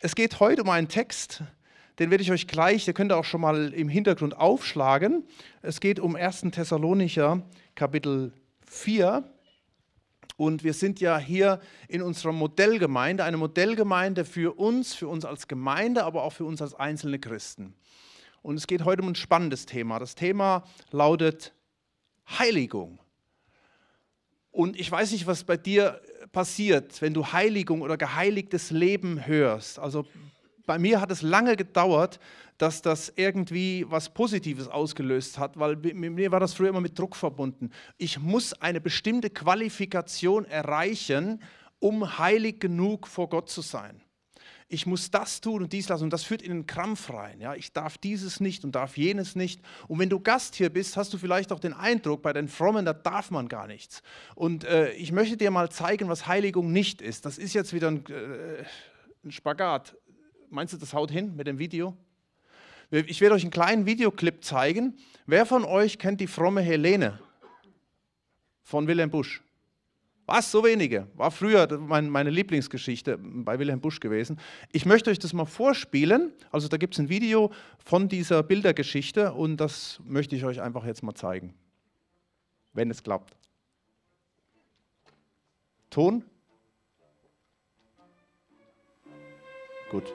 Es geht heute um einen Text, den werde ich euch gleich, den könnt ihr auch schon mal im Hintergrund aufschlagen. Es geht um 1. Thessalonicher, Kapitel 4. Und wir sind ja hier in unserer Modellgemeinde, eine Modellgemeinde für uns als Gemeinde, aber auch für uns als einzelne Christen. Und es geht heute um ein spannendes Thema. Das Thema lautet Heiligung. Und ich weiß nicht, was bei dir passiert, wenn du Heiligung oder geheiligtes Leben hörst. Also bei mir hat es lange gedauert, dass das irgendwie was Positives ausgelöst hat, weil mir war das früher immer mit Druck verbunden. Ich muss eine bestimmte Qualifikation erreichen, um heilig genug vor Gott zu sein. Ich muss das tun und dies lassen und das führt in einen Krampf rein. Ja? Ich darf dieses nicht und darf jenes nicht. Und wenn du Gast hier bist, hast du vielleicht auch den Eindruck, bei den Frommen, da darf man gar nichts. Und ich möchte dir mal zeigen, was Heiligung nicht ist. Das ist jetzt wieder ein Spagat. Meinst du, das haut hin mit dem Video? Ich werde euch einen kleinen Videoclip zeigen. Wer von euch kennt die fromme Helene von Wilhelm Busch? Was? So wenige? War früher meine Lieblingsgeschichte bei Wilhelm Busch gewesen. Ich möchte euch das mal vorspielen. Also da gibt es ein Video von dieser Bildergeschichte und das möchte ich euch einfach jetzt mal zeigen. Wenn es klappt. Ton? Gut.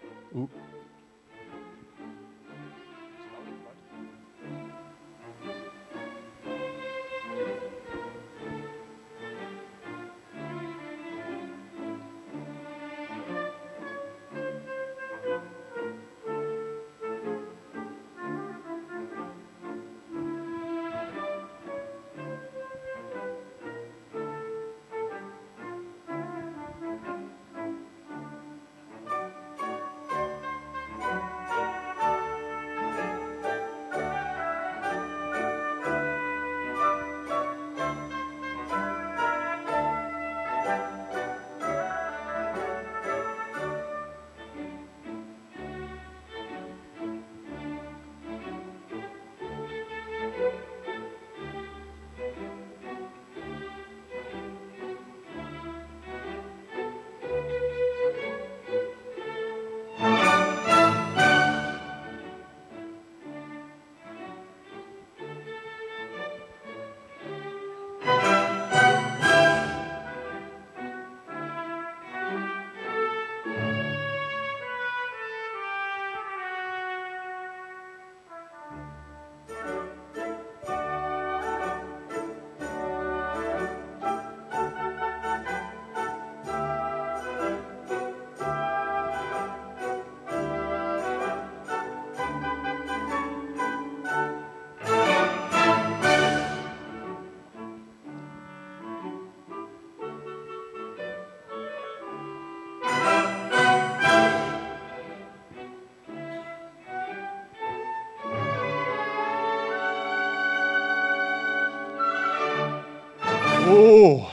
Oh,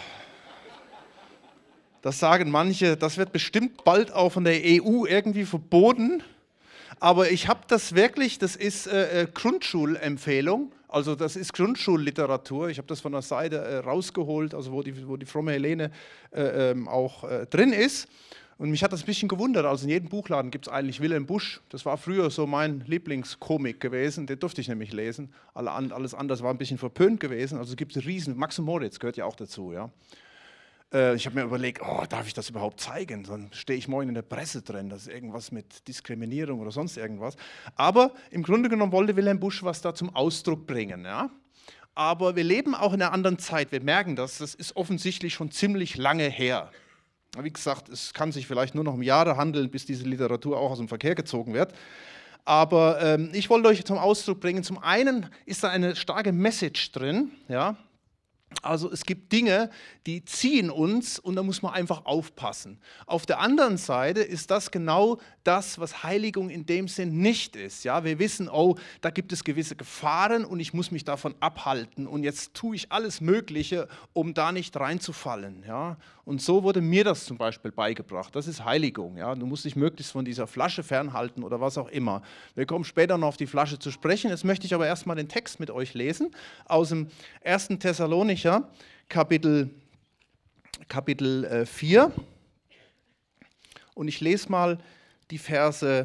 das sagen manche, das wird bestimmt bald auch von der EU irgendwie verboten. Aber ich habe das wirklich, das ist Grundschulempfehlung, also das ist Grundschulliteratur. Ich habe das von der Seite rausgeholt, also wo die fromme Helene auch drin ist. Und mich hat das ein bisschen gewundert, also in jedem Buchladen gibt es eigentlich Wilhelm Busch. Das war früher so mein Lieblingskomik gewesen, den durfte ich nämlich lesen. Alles andere war ein bisschen verpönt gewesen. Also es gibt riesen, Max und Moritz gehört ja auch dazu. Ja. Ich habe mir überlegt, darf ich das überhaupt zeigen? Dann stehe ich morgen in der Presse drin, das ist irgendwas mit Diskriminierung oder sonst irgendwas. Aber im Grunde genommen wollte Wilhelm Busch was da zum Ausdruck bringen. Ja. Aber wir leben auch in einer anderen Zeit. Wir merken das ist offensichtlich schon ziemlich lange her. Wie gesagt, es kann sich vielleicht nur noch um Jahre handeln, bis diese Literatur auch aus dem Verkehr gezogen wird. Aber ich wollte euch zum Ausdruck bringen, zum einen ist da eine starke Message drin. Ja? Also es gibt Dinge, die ziehen uns und da muss man einfach aufpassen. Auf der anderen Seite ist das genau das, was Heiligung in dem Sinn nicht ist. Ja, wir wissen, da gibt es gewisse Gefahren und ich muss mich davon abhalten und jetzt tue ich alles Mögliche, um da nicht reinzufallen. Ja, und so wurde mir das zum Beispiel beigebracht. Das ist Heiligung. Ja, du musst dich möglichst von dieser Flasche fernhalten oder was auch immer. Wir kommen später noch auf die Flasche zu sprechen. Jetzt möchte ich aber erstmal den Text mit euch lesen aus dem 1. Thessalonicher, Kapitel 4. Und ich lese mal die Verse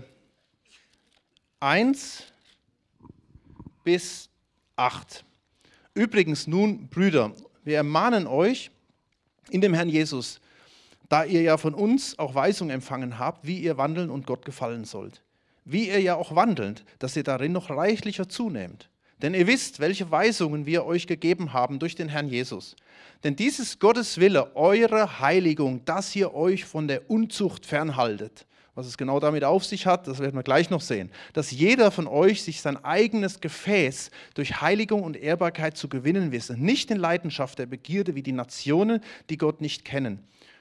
1 bis 8. Übrigens nun, Brüder, wir ermahnen euch in dem Herrn Jesus, da ihr ja von uns auch Weisung empfangen habt, wie ihr wandeln und Gott gefallen sollt. Wie ihr ja auch wandelt, dass ihr darin noch reichlicher zunehmt. Denn ihr wisst, welche Weisungen wir euch gegeben haben durch den Herrn Jesus. Denn dies ist Gottes Wille, eure Heiligung, dass ihr euch von der Unzucht fernhaltet. Was es genau damit auf sich hat, das werden wir gleich noch sehen. Dass jeder von euch sich sein eigenes Gefäß durch Heiligung und Ehrbarkeit zu gewinnen wisse, nicht in Leidenschaft der Begierde wie die Nationen, die Gott nicht kennen.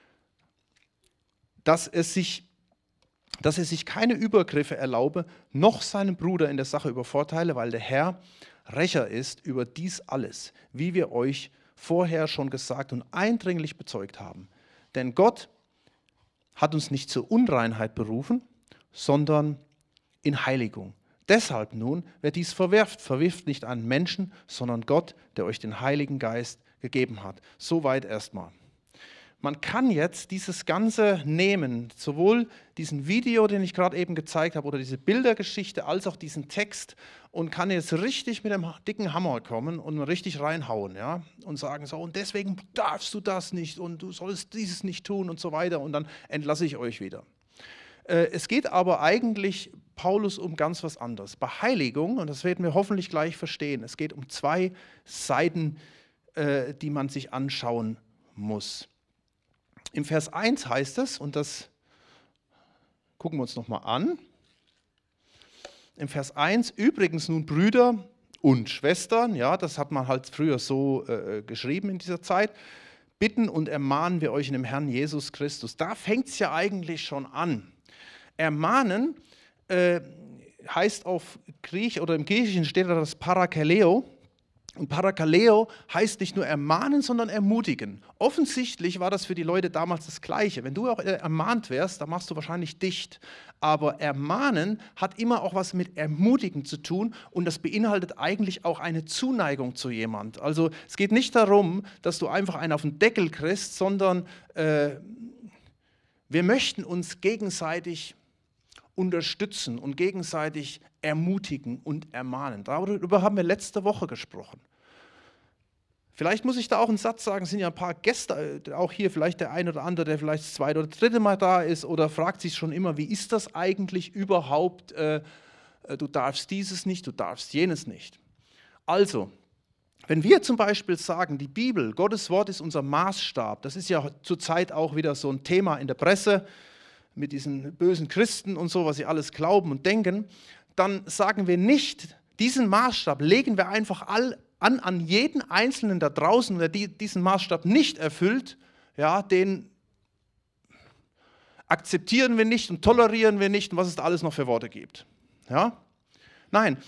Dass er sich keine Übergriffe erlaube, noch seinen Bruder in der Sache übervorteile, weil der Herr Rächer ist über dies alles, wie wir euch vorher schon gesagt und eindringlich bezeugt haben. Denn Gott hat uns nicht zur Unreinheit berufen, sondern in Heiligung. Deshalb nun, wer dies verwirft nicht einen Menschen, sondern Gott, der euch den Heiligen Geist gegeben hat. Soweit erstmal. Man kann jetzt dieses Ganze nehmen, sowohl diesen Video, den ich gerade eben gezeigt habe, oder diese Bildergeschichte, als auch diesen Text und kann jetzt richtig mit einem dicken Hammer kommen und richtig reinhauen, ja, und sagen so, und deswegen darfst du das nicht und du sollst dieses nicht tun und so weiter und dann entlasse ich euch wieder. Es geht aber eigentlich Paulus um ganz was anderes. Bei Heiligung, und das werden wir hoffentlich gleich verstehen, es geht um zwei Seiten, die man sich anschauen muss. Im Vers 1 heißt es, und das gucken wir uns nochmal an, im Vers 1, übrigens nun Brüder und Schwestern, ja, das hat man halt früher so geschrieben in dieser Zeit, bitten und ermahnen wir euch in dem Herrn Jesus Christus. Da fängt es ja eigentlich schon an. Ermahnen heißt auf Griech oder im Griechischen steht da das Parakaleo. Und Parakaleo heißt nicht nur ermahnen, sondern ermutigen. Offensichtlich war das für die Leute damals das Gleiche. Wenn du auch ermahnt wärst, dann machst du wahrscheinlich dicht. Aber ermahnen hat immer auch was mit ermutigen zu tun und das beinhaltet eigentlich auch eine Zuneigung zu jemand. Also es geht nicht darum, dass du einfach einen auf den Deckel kriegst, sondern wir möchten uns gegenseitig unterstützen und gegenseitig ermutigen und ermahnen. Darüber haben wir letzte Woche gesprochen. Vielleicht muss ich da auch einen Satz sagen, es sind ja ein paar Gäste auch hier, vielleicht der ein oder andere, der vielleicht das zweite oder dritte Mal da ist oder fragt sich schon immer, wie ist das eigentlich überhaupt, du darfst dieses nicht, du darfst jenes nicht. Also, wenn wir zum Beispiel sagen, die Bibel, Gottes Wort ist unser Maßstab, das ist ja zurzeit auch wieder so ein Thema in der Presse, mit diesen bösen Christen und so, was sie alles glauben und denken, dann sagen wir nicht, diesen Maßstab legen wir einfach an jeden Einzelnen da draußen, der diesen Maßstab nicht erfüllt, ja, den akzeptieren wir nicht und tolerieren wir nicht und was es da alles noch für Worte gibt. Ja? Nein,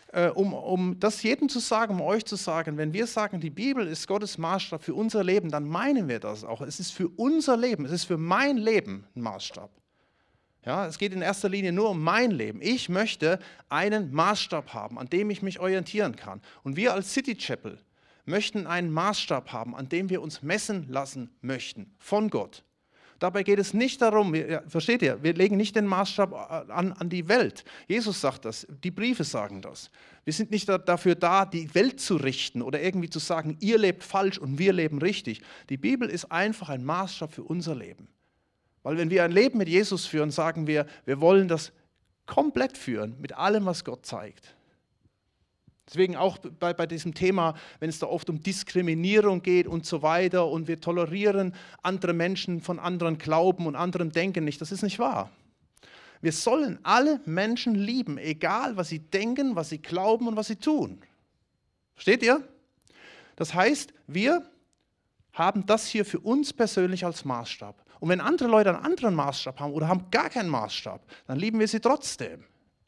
um das jedem zu sagen, um euch zu sagen, wenn wir sagen, die Bibel ist Gottes Maßstab für unser Leben, dann meinen wir das auch. Es ist für unser Leben, es ist für mein Leben ein Maßstab. Ja, es geht in erster Linie nur um mein Leben. Ich möchte einen Maßstab haben, an dem ich mich orientieren kann. Und wir als City Chapel möchten einen Maßstab haben, an dem wir uns messen lassen möchten von Gott. Dabei geht es nicht darum, versteht ihr, wir legen nicht den Maßstab an die Welt. Jesus sagt das, die Briefe sagen das. Wir sind nicht dafür da, die Welt zu richten oder irgendwie zu sagen, ihr lebt falsch und wir leben richtig. Die Bibel ist einfach ein Maßstab für unser Leben. Weil wenn wir ein Leben mit Jesus führen, sagen wir, wir wollen das komplett führen, mit allem, was Gott zeigt. Deswegen auch bei diesem Thema, wenn es da oft um Diskriminierung geht und so weiter und wir tolerieren andere Menschen von anderen Glauben und anderem Denken nicht, das ist nicht wahr. Wir sollen alle Menschen lieben, egal was sie denken, was sie glauben und was sie tun. Versteht ihr? Das heißt, wir haben das hier für uns persönlich als Maßstab. Und wenn andere Leute einen anderen Maßstab haben oder haben gar keinen Maßstab, dann lieben wir sie trotzdem.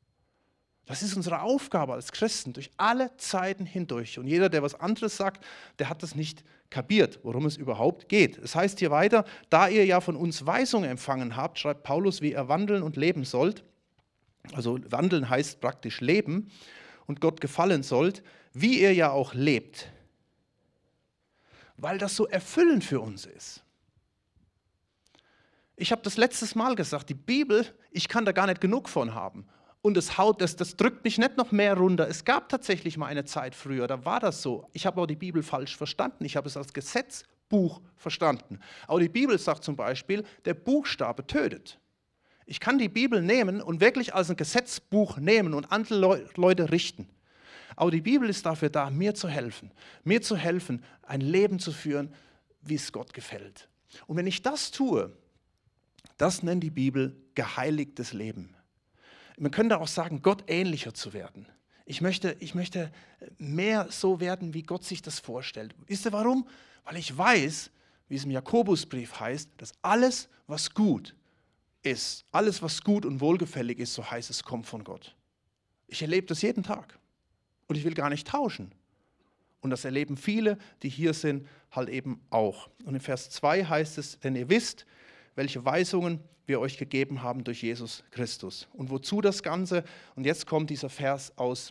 Das ist unsere Aufgabe als Christen durch alle Zeiten hindurch. Und jeder, der was anderes sagt, der hat das nicht kapiert, worum es überhaupt geht. Es heißt hier weiter, da ihr ja von uns Weisung empfangen habt, schreibt Paulus, wie ihr wandeln und leben sollt. Also wandeln heißt praktisch leben und Gott gefallen sollt, wie ihr ja auch lebt. Weil das so erfüllend für uns ist. Ich habe das letztes Mal gesagt, die Bibel, ich kann da gar nicht genug von haben. Und das drückt mich nicht noch mehr runter. Es gab tatsächlich mal eine Zeit früher, da war das so. Ich habe auch die Bibel falsch verstanden. Ich habe es als Gesetzbuch verstanden. Aber die Bibel sagt zum Beispiel, der Buchstabe tötet. Ich kann die Bibel nehmen und wirklich als ein Gesetzbuch nehmen und andere Leute richten. Aber die Bibel ist dafür da, mir zu helfen, ein Leben zu führen, wie es Gott gefällt. Und wenn ich das tue, das nennt die Bibel geheiligtes Leben. Man könnte auch sagen, Gott ähnlicher zu werden. Ich möchte mehr so werden, wie Gott sich das vorstellt. Wisst ihr warum? Weil ich weiß, wie es im Jakobusbrief heißt, dass alles, was gut ist, alles, was gut und wohlgefällig ist, so heißt es, kommt von Gott. Ich erlebe das jeden Tag und ich will gar nicht tauschen. Und das erleben viele, die hier sind, halt eben auch. Und in Vers 2 heißt es, denn ihr wisst, welche Weisungen wir euch gegeben haben durch Jesus Christus. Und wozu das Ganze? Und jetzt kommt dieser Vers aus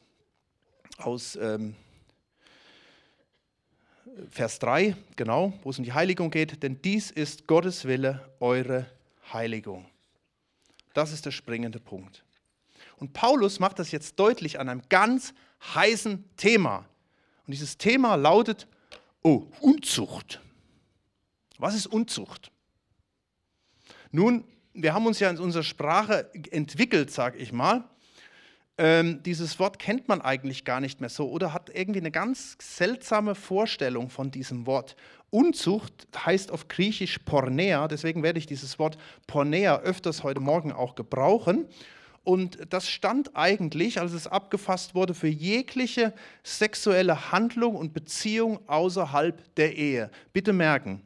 Vers 3, genau, wo es um die Heiligung geht. Denn dies ist Gottes Wille, eure Heiligung. Das ist der springende Punkt. Und Paulus macht das jetzt deutlich an einem ganz heißen Thema. Und dieses Thema lautet, Unzucht. Was ist Unzucht? Nun, wir haben uns ja in unserer Sprache entwickelt, sage ich mal. Dieses Wort kennt man eigentlich gar nicht mehr so oder hat irgendwie eine ganz seltsame Vorstellung von diesem Wort. Unzucht heißt auf Griechisch Porneia, deswegen werde ich dieses Wort Porneia öfters heute Morgen auch gebrauchen. Und das stand eigentlich, als es abgefasst wurde, für jegliche sexuelle Handlung und Beziehung außerhalb der Ehe. Bitte merken.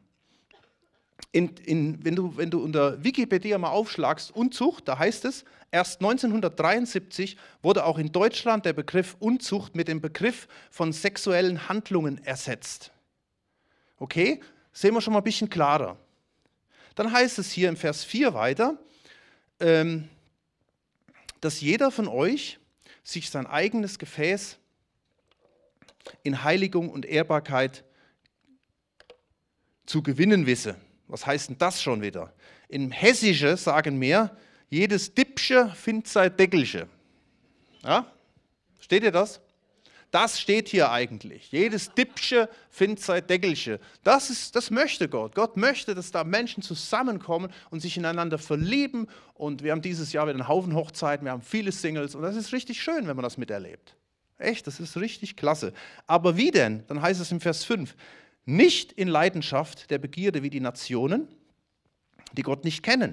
Wenn du unter Wikipedia mal aufschlagst, Unzucht, da heißt es, erst 1973 wurde auch in Deutschland der Begriff Unzucht mit dem Begriff von sexuellen Handlungen ersetzt. Okay, sehen wir schon mal ein bisschen klarer. Dann heißt es hier im Vers 4 weiter, dass jeder von euch sich sein eigenes Gefäß in Heiligung und Ehrbarkeit zu gewinnen wisse. Was heißt denn das schon wieder? Im Hessischen sagen wir, jedes Dippsche findet sein Deckelche. Ja? Steht ihr das? Das steht hier eigentlich. Jedes Dippsche findet sein Deckelche. Das möchte Gott. Gott möchte, dass da Menschen zusammenkommen und sich ineinander verlieben. Und wir haben dieses Jahr wieder einen Haufen Hochzeiten, wir haben viele Singles. Und das ist richtig schön, wenn man das miterlebt. Echt, das ist richtig klasse. Aber wie denn? Dann heißt es im Vers 5, nicht in Leidenschaft der Begierde wie die Nationen, die Gott nicht kennen.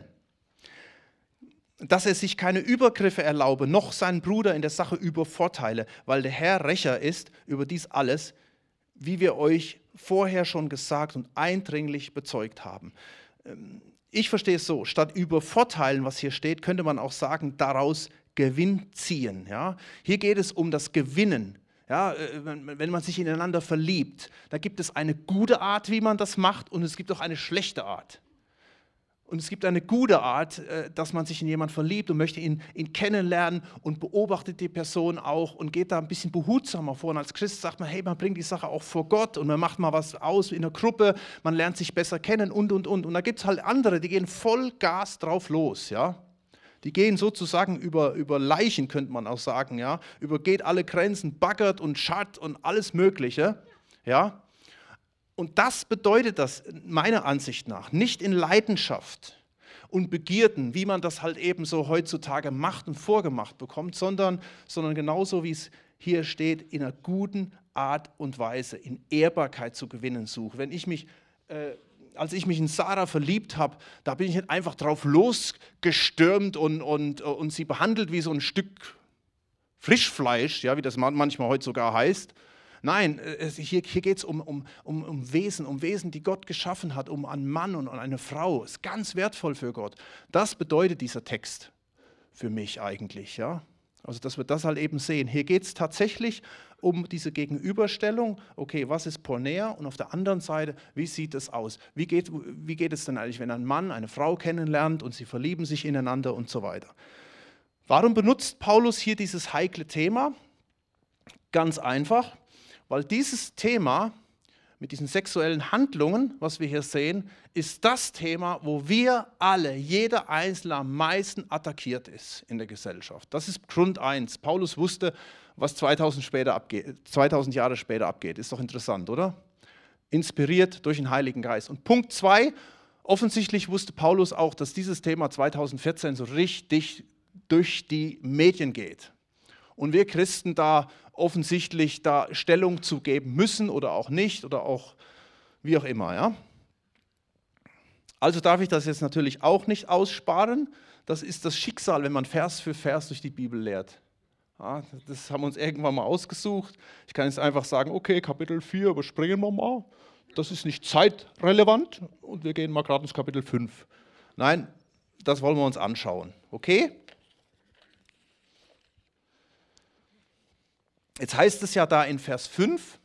Dass er sich keine Übergriffe erlaube, noch seinen Bruder in der Sache übervorteile, weil der Herr Rächer ist über dies alles, wie wir euch vorher schon gesagt und eindringlich bezeugt haben. Ich verstehe es so, statt übervorteilen, was hier steht, könnte man auch sagen, daraus Gewinn ziehen. Ja? Hier geht es um das Gewinnen. Ja, wenn man sich ineinander verliebt, da gibt es eine gute Art, wie man das macht, und es gibt auch eine schlechte Art. Und es gibt eine gute Art, dass man sich in jemanden verliebt und möchte ihn kennenlernen und beobachtet die Person auch und geht da ein bisschen behutsamer vor. Und als Christ sagt man, hey, man bringt die Sache auch vor Gott und man macht mal was aus in der Gruppe, man lernt sich besser kennen und. Und da gibt es halt andere, die gehen voll Gas drauf los, ja. Die gehen sozusagen über Leichen, könnte man auch sagen, ja. Übergeht alle Grenzen, baggert und scharrt und alles Mögliche, ja. Und das bedeutet das meiner Ansicht nach nicht in Leidenschaft und Begierden, wie man das halt eben so heutzutage macht und vorgemacht bekommt, sondern genauso wie es hier steht, in einer guten Art und Weise, in Ehrbarkeit zu gewinnen suche. Als ich mich in Sarah verliebt habe, da bin ich nicht einfach drauf losgestürmt und sie behandelt wie so ein Stück Frischfleisch, ja, wie das manchmal heute sogar heißt. Nein, hier geht es um Wesen, die Gott geschaffen hat, um einen Mann und eine Frau. Das ist ganz wertvoll für Gott. Das bedeutet dieser Text für mich eigentlich. Ja? Also, dass wir das halt eben sehen. Hier geht es tatsächlich um diese Gegenüberstellung. Okay, was ist Porneia? Und auf der anderen Seite, wie sieht es aus? Wie geht es denn eigentlich, wenn ein Mann eine Frau kennenlernt und sie verlieben sich ineinander und so weiter? Warum benutzt Paulus hier dieses heikle Thema? Ganz einfach. Weil dieses Thema mit diesen sexuellen Handlungen, was wir hier sehen, ist das Thema, wo wir alle, jeder Einzelne am meisten attackiert ist in der Gesellschaft. Das ist Grund 1. Paulus wusste, was 2000 Jahre später abgeht. Ist doch interessant, oder? Inspiriert durch den Heiligen Geist. Und Punkt 2, offensichtlich wusste Paulus auch, dass dieses Thema 2014 so richtig durch die Medien geht. Und wir Christen da offensichtlich da Stellung zu geben müssen oder auch nicht oder auch wie auch immer. Ja? Also darf ich das jetzt natürlich auch nicht aussparen. Das ist das Schicksal, wenn man Vers für Vers durch die Bibel lehrt. Ja, das haben wir uns irgendwann mal ausgesucht. Ich kann jetzt einfach sagen, okay, Kapitel 4 überspringen wir mal. Das ist nicht zeitrelevant und wir gehen mal gerade ins Kapitel 5. Nein, das wollen wir uns anschauen. Okay? Jetzt heißt es ja da in Vers 5,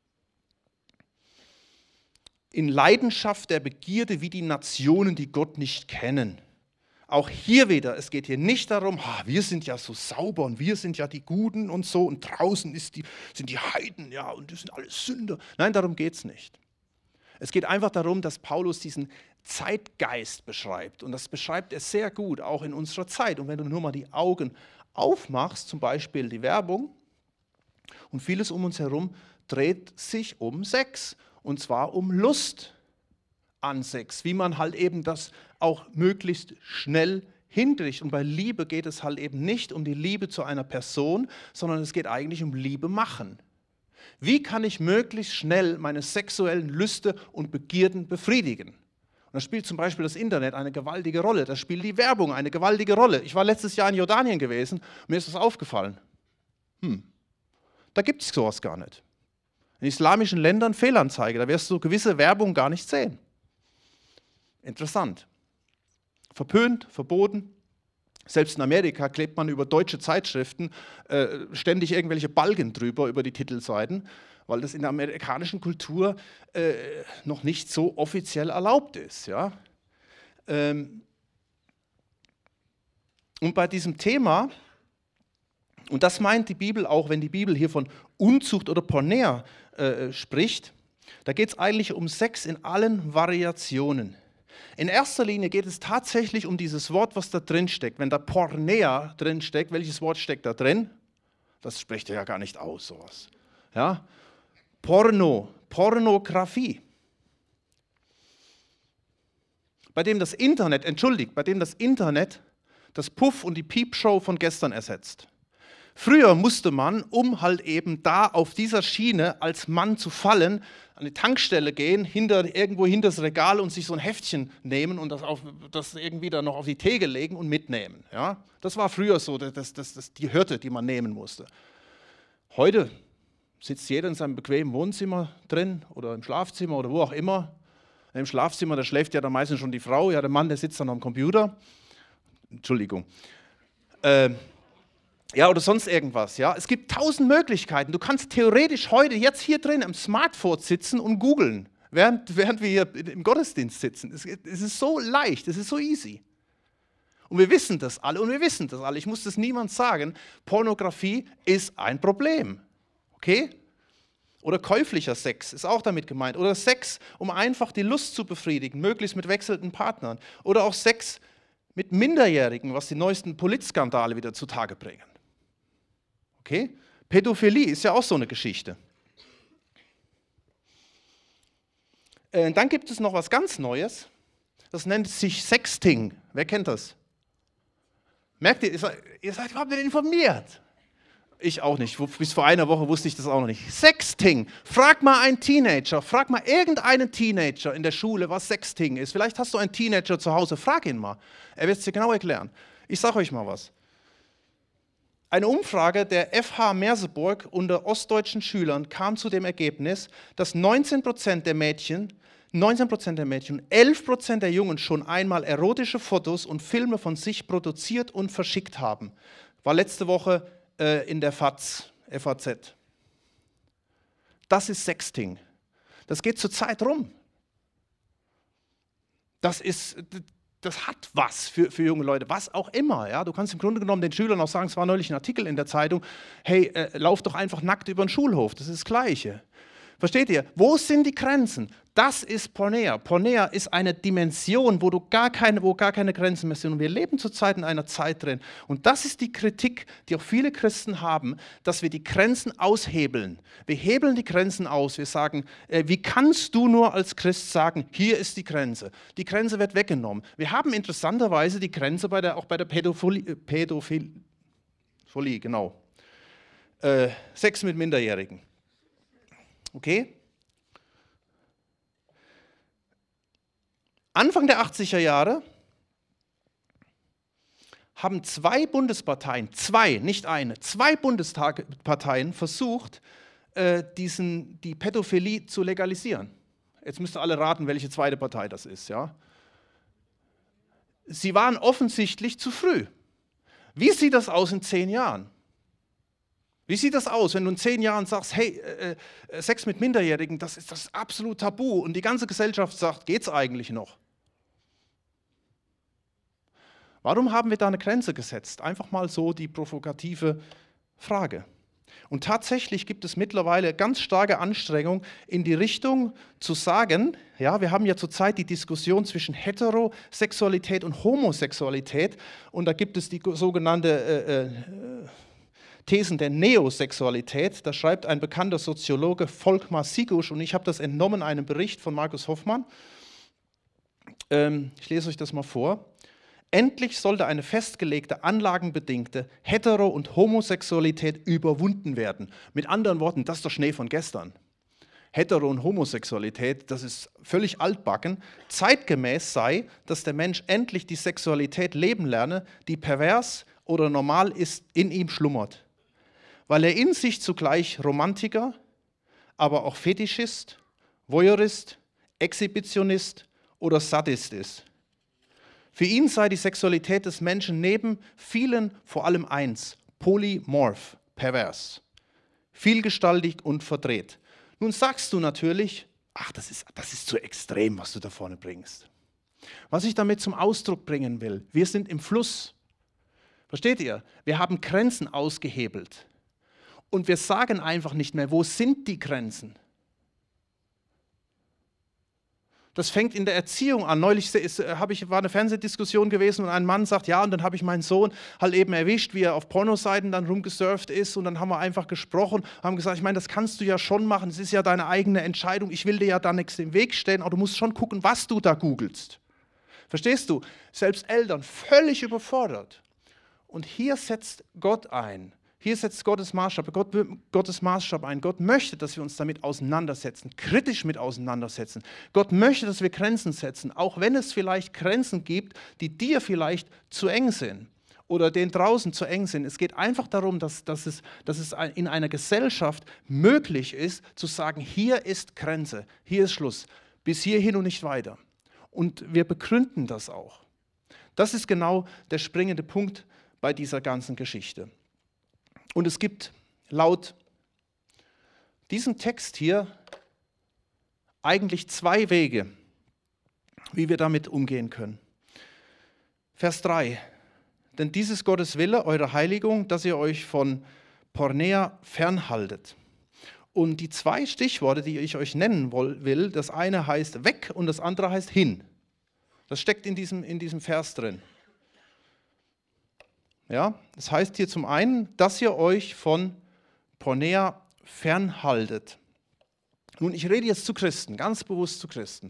in Leidenschaft der Begierde wie die Nationen, die Gott nicht kennen. Auch hier wieder, es geht hier nicht darum, wir sind ja so sauber und wir sind ja die Guten und so und draußen sind die Heiden, ja, und das sind alles Sünder. Nein, darum geht es nicht. Es geht einfach darum, dass Paulus diesen Zeitgeist beschreibt und das beschreibt er sehr gut, auch in unserer Zeit. Und wenn du nur mal die Augen aufmachst, zum Beispiel die Werbung, und vieles um uns herum dreht sich um Sex, und zwar um Lust an Sex, wie man halt eben das auch möglichst schnell hinkriegt. Und bei Liebe geht es halt eben nicht um die Liebe zu einer Person, sondern es geht eigentlich um Liebe machen. Wie kann ich möglichst schnell meine sexuellen Lüste und Begierden befriedigen? Und da spielt zum Beispiel das Internet eine gewaltige Rolle, da spielt die Werbung eine gewaltige Rolle. Ich war letztes Jahr in Jordanien gewesen, mir ist das aufgefallen. Da gibt es sowas gar nicht. In islamischen Ländern Fehlanzeige, da wirst du gewisse Werbung gar nicht sehen. Interessant. Verpönt, verboten. Selbst in Amerika klebt man über deutsche Zeitschriften ständig irgendwelche Balken drüber, über die Titelseiten, weil das in der amerikanischen Kultur noch nicht so offiziell erlaubt ist. Ja? Und bei diesem Thema, und das meint die Bibel auch, wenn die Bibel hier von Unzucht oder Porneia spricht, da geht es eigentlich um Sex in allen Variationen. In erster Linie geht es tatsächlich um dieses Wort, was da drin steckt. Wenn da Porneia drin steckt, welches Wort steckt da drin? Das spricht er ja gar nicht aus, sowas. Ja? Pornografie. Bei dem das Internet das Puff und die Piepshow von gestern ersetzt. Früher musste man, um halt eben da auf dieser Schiene als Mann zu fallen, an die Tankstelle gehen, irgendwo hinter das Regal und sich so ein Heftchen nehmen und das irgendwie dann noch auf die Theke legen und mitnehmen. Ja? Das war früher so, die Hürde, die man nehmen musste. Heute sitzt jeder in seinem bequemen Wohnzimmer drin oder im Schlafzimmer oder wo auch immer. Im Schlafzimmer, da schläft ja dann meistens schon die Frau, ja, der Mann, der sitzt dann am Computer. Entschuldigung. Ja, oder sonst irgendwas. Ja? Es gibt 1000 Möglichkeiten. Du kannst theoretisch heute jetzt hier drin am Smartphone sitzen und googeln, während wir hier im Gottesdienst sitzen. Es ist so leicht, es ist so easy. Und wir wissen das alle Ich muss das niemand sagen. Pornografie ist ein Problem. Okay? Oder käuflicher Sex ist auch damit gemeint. Oder Sex, um einfach die Lust zu befriedigen, möglichst mit wechselnden Partnern. Oder auch Sex mit Minderjährigen, was die neuesten Politskandale wieder zutage bringen. Okay? Pädophilie ist ja auch so eine Geschichte. Dann gibt es noch was ganz Neues, das nennt sich Sexting. Wer kennt das? Merkt ihr, ihr seid überhaupt nicht informiert. Ich auch nicht, bis vor einer Woche wusste ich das auch noch nicht. Sexting, frag mal irgendeinen Teenager in der Schule, was Sexting ist. Vielleicht hast du einen Teenager zu Hause, frag ihn mal. Er wird es dir genau erklären. Ich sage euch mal was. Eine Umfrage der FH Merseburg unter ostdeutschen Schülern kam zu dem Ergebnis, dass 19% der Mädchen und 11% der Jungen schon einmal erotische Fotos und Filme von sich produziert und verschickt haben. War letzte Woche in der FAZ. Das ist Sexting. Das geht zurzeit rum. Das hat was für junge Leute, was auch immer. Ja? Du kannst im Grunde genommen den Schülern auch sagen, es war neulich ein Artikel in der Zeitung, hey, lauf doch einfach nackt über den Schulhof, das ist das Gleiche. Versteht ihr? Wo sind die Grenzen? Das ist Porneia. Porneia ist eine Dimension, wo gar keine Grenzen mehr sind. Und wir leben zurzeit in einer Zeit drin. Und das ist die Kritik, die auch viele Christen haben, dass wir die Grenzen aushebeln. Wir hebeln die Grenzen aus. Wir sagen, wie kannst du nur als Christ sagen, hier ist die Grenze. Die Grenze wird weggenommen. Wir haben interessanterweise die Grenze auch bei der Pädophilie, genau. Sex mit Minderjährigen. Okay? Anfang der 80er Jahre haben zwei Bundesparteien, nicht eine, zwei Bundesparteien versucht, die Pädophilie zu legalisieren. Jetzt müsst ihr alle raten, welche zweite Partei das ist. Ja? Sie waren offensichtlich zu früh. Wie sieht das aus in 10 Jahren? Wie sieht das aus, wenn du in 10 Jahren sagst, hey, Sex mit Minderjährigen, das ist absolut tabu und die ganze Gesellschaft sagt, geht's eigentlich noch? Warum haben wir da eine Grenze gesetzt? Einfach mal so die provokative Frage. Und tatsächlich gibt es mittlerweile ganz starke Anstrengungen in die Richtung zu sagen, ja, wir haben ja zurzeit die Diskussion zwischen Heterosexualität und Homosexualität und da gibt es die sogenannte Thesen der Neosexualität. Da schreibt ein bekannter Soziologe Volkmar Sigusch und ich habe das entnommen einem Bericht von Markus Hoffmann. Ich lese euch das mal vor. Endlich sollte eine festgelegte, anlagenbedingte Hetero- und Homosexualität überwunden werden. Mit anderen Worten, das ist der Schnee von gestern. Hetero- und Homosexualität, das ist völlig altbacken. Zeitgemäß sei, dass der Mensch endlich die Sexualität leben lerne, die pervers oder normal ist, in ihm schlummert. Weil er in sich zugleich Romantiker, aber auch Fetischist, Voyeurist, Exhibitionist oder Sadist ist. Für ihn sei die Sexualität des Menschen neben vielen vor allem eins, polymorph, pervers, vielgestaltig und verdreht. Nun sagst du natürlich, ach, das ist zu extrem, was du da vorne bringst. Was ich damit zum Ausdruck bringen will, wir sind im Fluss. Versteht ihr? Wir haben Grenzen ausgehebelt. Und wir sagen einfach nicht mehr, wo sind die Grenzen? Das fängt in der Erziehung an. Neulich war eine Fernsehdiskussion gewesen und ein Mann sagt, ja, und dann habe ich meinen Sohn halt eben erwischt, wie er auf Pornoseiten dann rumgesurft ist und dann haben wir einfach gesprochen, haben gesagt, ich meine, das kannst du ja schon machen, es ist ja deine eigene Entscheidung, ich will dir ja da nichts im Weg stellen, aber du musst schon gucken, was du da googelst. Verstehst du? Selbst Eltern völlig überfordert. Und hier setzt Gott ein. Hier setzt Gottes Maßstab ein. Gott möchte, dass wir uns damit auseinandersetzen, kritisch mit auseinandersetzen. Gott möchte, dass wir Grenzen setzen, auch wenn es vielleicht Grenzen gibt, die dir vielleicht zu eng sind oder den draußen zu eng sind. Es geht einfach darum, dass es in einer Gesellschaft möglich ist, zu sagen, hier ist Grenze, hier ist Schluss, bis hierhin und nicht weiter. Und wir begründen das auch. Das ist genau der springende Punkt bei dieser ganzen Geschichte. Und es gibt laut diesem Text hier eigentlich 2 Wege, wie wir damit umgehen können. Vers 3. Denn dies ist Gottes Wille, eure Heiligung, dass ihr euch von Porneia fernhaltet. Und die 2 Stichworte, die ich euch nennen will, das eine heißt weg und das andere heißt hin. Das steckt in diesem Vers drin. Ja, das heißt hier zum einen, dass ihr euch von Porneia fernhaltet. Nun, ich rede jetzt zu Christen, ganz bewusst zu Christen.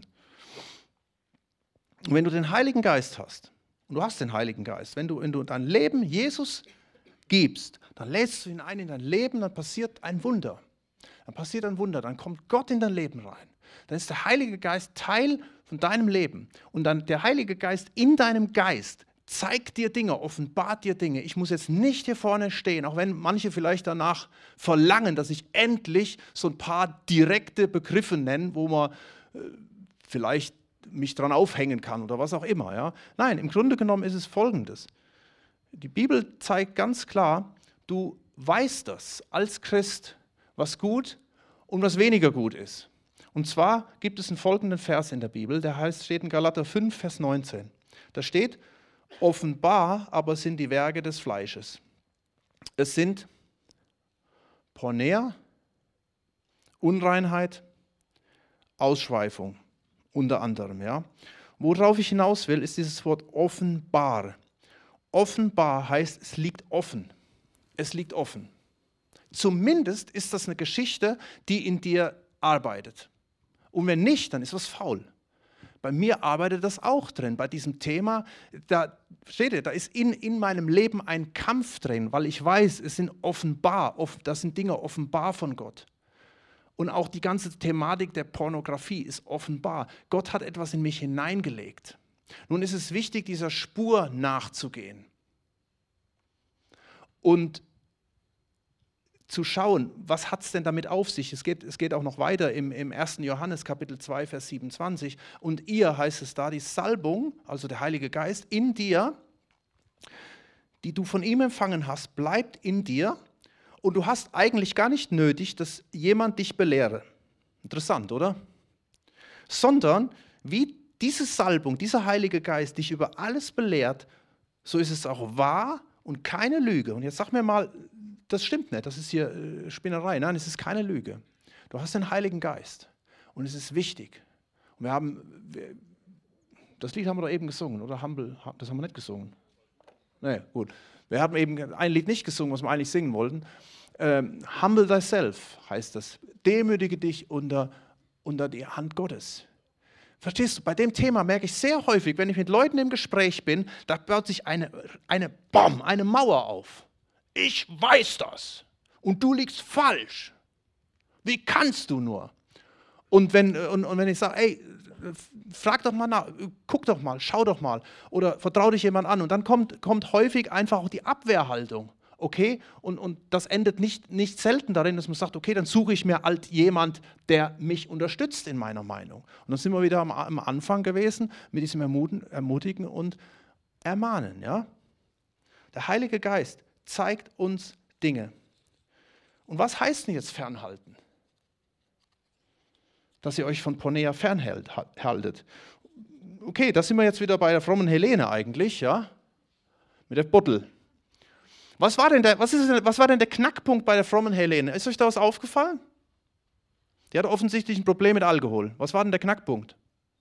Und wenn du den Heiligen Geist hast, und du hast den Heiligen Geist, wenn du dein Leben Jesus gibst, dann lädst du ihn ein in dein Leben, dann passiert ein Wunder. Dann kommt Gott in dein Leben rein. Dann ist der Heilige Geist Teil von deinem Leben. Und dann der Heilige Geist in deinem Geist zeigt dir Dinge, offenbart dir Dinge. Ich muss jetzt nicht hier vorne stehen, auch wenn manche vielleicht danach verlangen, dass ich endlich so ein paar direkte Begriffe nenne, wo man vielleicht mich dran aufhängen kann oder was auch immer. Ja? Nein, im Grunde genommen ist es Folgendes. Die Bibel zeigt ganz klar, du weißt das als Christ, was gut und was weniger gut ist. Und zwar gibt es einen folgenden Vers in der Bibel, steht in Galater 5, Vers 19. Da steht, offenbar aber sind die Werke des Fleisches. Es sind Porneia Unreinheit, Ausschweifung unter anderem. Ja. Worauf ich hinaus will, ist dieses Wort offenbar. Offenbar heißt, es liegt offen. Es liegt offen. Zumindest ist das eine Geschichte, die in dir arbeitet. Und wenn nicht, dann ist was faul. Bei mir arbeitet das auch drin, bei diesem Thema. Da ist in meinem Leben ein Kampf drin, weil ich weiß, es sind das sind Dinge offenbar von Gott. Und auch die ganze Thematik der Pornografie ist offenbar. Gott hat etwas in mich hineingelegt. Nun ist es wichtig, dieser Spur nachzugehen und zu schauen, was hat es denn damit auf sich? Es geht auch noch weiter im 1. Johannes Kapitel 2, Vers 27. Und ihr, heißt es da, die Salbung, also der Heilige Geist, in dir, die du von ihm empfangen hast, bleibt in dir. Und du hast eigentlich gar nicht nötig, dass jemand dich belehre. Interessant, oder? Sondern wie diese Salbung, dieser Heilige Geist dich über alles belehrt, so ist es auch wahr und keine Lüge. Und jetzt sag mir mal, das stimmt nicht, das ist hier Spinnerei. Nein, es ist keine Lüge. Du hast den Heiligen Geist und es ist wichtig. Und das Lied haben wir doch eben gesungen, oder? Humble, das haben wir nicht gesungen. Nee, gut. Wir haben eben ein Lied nicht gesungen, was wir eigentlich singen wollten. Humble thyself heißt das. Demütige dich unter die Hand Gottes. Verstehst du, bei dem Thema merke ich sehr häufig, wenn ich mit Leuten im Gespräch bin, da baut sich eine Mauer auf. Ich weiß das und du liegst falsch. Wie kannst du nur? Und wenn ich sage, ey, frag doch mal nach, guck doch mal, schau doch mal oder vertrau dich jemand an und dann kommt häufig einfach auch die Abwehrhaltung. Okay, und das endet nicht selten darin, dass man sagt, okay, dann suche ich mir halt jemand, der mich unterstützt in meiner Meinung. Und dann sind wir wieder am Anfang gewesen mit diesem Ermutigen und Ermahnen. Ja? Der Heilige Geist zeigt uns Dinge. Und was heißt denn jetzt fernhalten? Dass ihr euch von Pornea fernhaltet. Okay, da sind wir jetzt wieder bei der frommen Helene eigentlich, ja? Mit der Bottle. Was war denn der Knackpunkt bei der frommen Helene? Ist euch da was aufgefallen? Die hatte offensichtlich ein Problem mit Alkohol. Was war denn der Knackpunkt?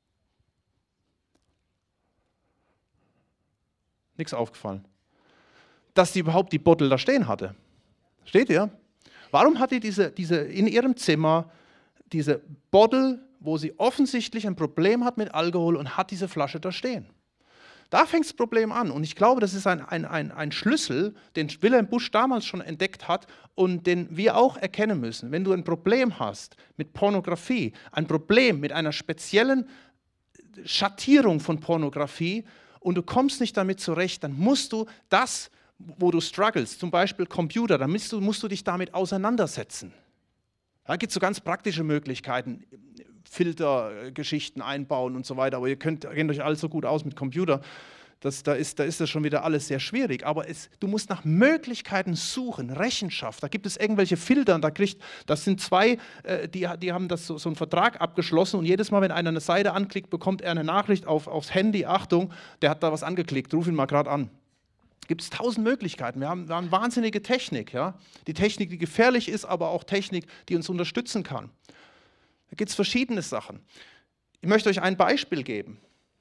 Nichts aufgefallen. Dass die überhaupt die Bottle da stehen hatte. Steht ihr? Warum hat die diese in ihrem Zimmer diese Bottle, wo sie offensichtlich ein Problem hat mit Alkohol und hat diese Flasche da stehen? Da fängt das Problem an. Und ich glaube, das ist ein Schlüssel, den Wilhelm Busch damals schon entdeckt hat und den wir auch erkennen müssen. Wenn du ein Problem hast mit Pornografie, ein Problem mit einer speziellen Schattierung von Pornografie und du kommst nicht damit zurecht, dann musst du das, wo du struggles, zum Beispiel Computer, dann musst du dich damit auseinandersetzen. Da gibt es so ganz praktische Möglichkeiten, Filtergeschichten einbauen und so weiter, aber ihr kennt euch alle so gut aus mit Computer, da ist das schon wieder alles sehr schwierig, aber du musst nach Möglichkeiten suchen, Rechenschaft, da gibt es irgendwelche Filter, das sind zwei, die haben so einen Vertrag abgeschlossen und jedes Mal, wenn einer eine Seite anklickt, bekommt er eine Nachricht aufs Handy, Achtung, der hat da was angeklickt, ruf ihn mal gerade an. Gibt es 1000 Möglichkeiten. Wir haben wahnsinnige Technik. Ja? Die Technik, die gefährlich ist, aber auch Technik, die uns unterstützen kann. Da gibt es verschiedene Sachen. Ich möchte euch ein Beispiel geben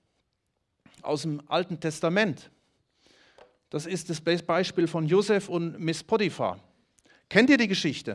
aus dem Alten Testament. Das ist das Beispiel von Josef und Miss Potiphar. Kennt ihr die Geschichte?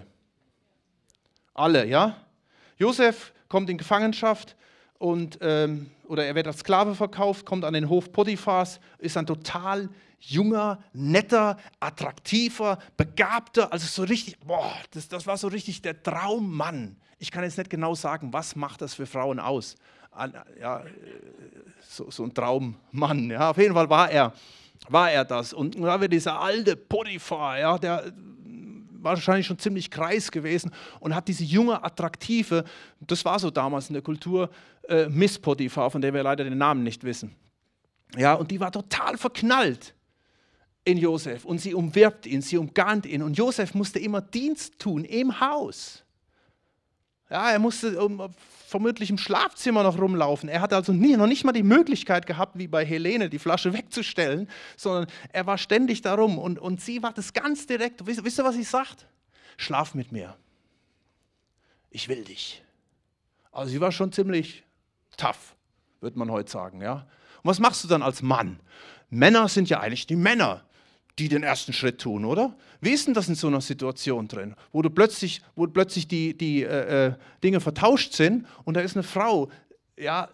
Alle, ja? Josef kommt in Gefangenschaft oder er wird als Sklave verkauft, kommt an den Hof Potiphars, ist ein total junger, netter, attraktiver, begabter, also so richtig, das war so richtig der Traummann. Ich kann jetzt nicht genau sagen, was macht das für Frauen aus. Ja, so ein Traummann, ja, auf jeden Fall war er das. Und da wird dieser alte Potiphar, ja, der war wahrscheinlich schon ziemlich greis gewesen und hat diese junge, attraktive, das war so damals in der Kultur, Miss Potiphar, von der wir leider den Namen nicht wissen. Ja, und die war total verknallt in Josef und sie umwirbt ihn, sie umgarnt ihn und Josef musste immer Dienst tun im Haus. Ja, er musste vermutlich im Schlafzimmer noch rumlaufen. Er hatte also noch nicht mal die Möglichkeit gehabt, wie bei Helene, die Flasche wegzustellen, sondern er war ständig darum und sie war das ganz direkt. Wisst ihr, was sie sagt? Schlaf mit mir. ich will dich. Also sie war schon ziemlich tough, würde man heute sagen. Ja? Und was machst du dann als Mann? Männer sind ja eigentlich die Männer, die den ersten Schritt tun, oder? Wie ist denn das in so einer Situation drin, wo plötzlich die Dinge vertauscht sind und da ist eine Frau, ja,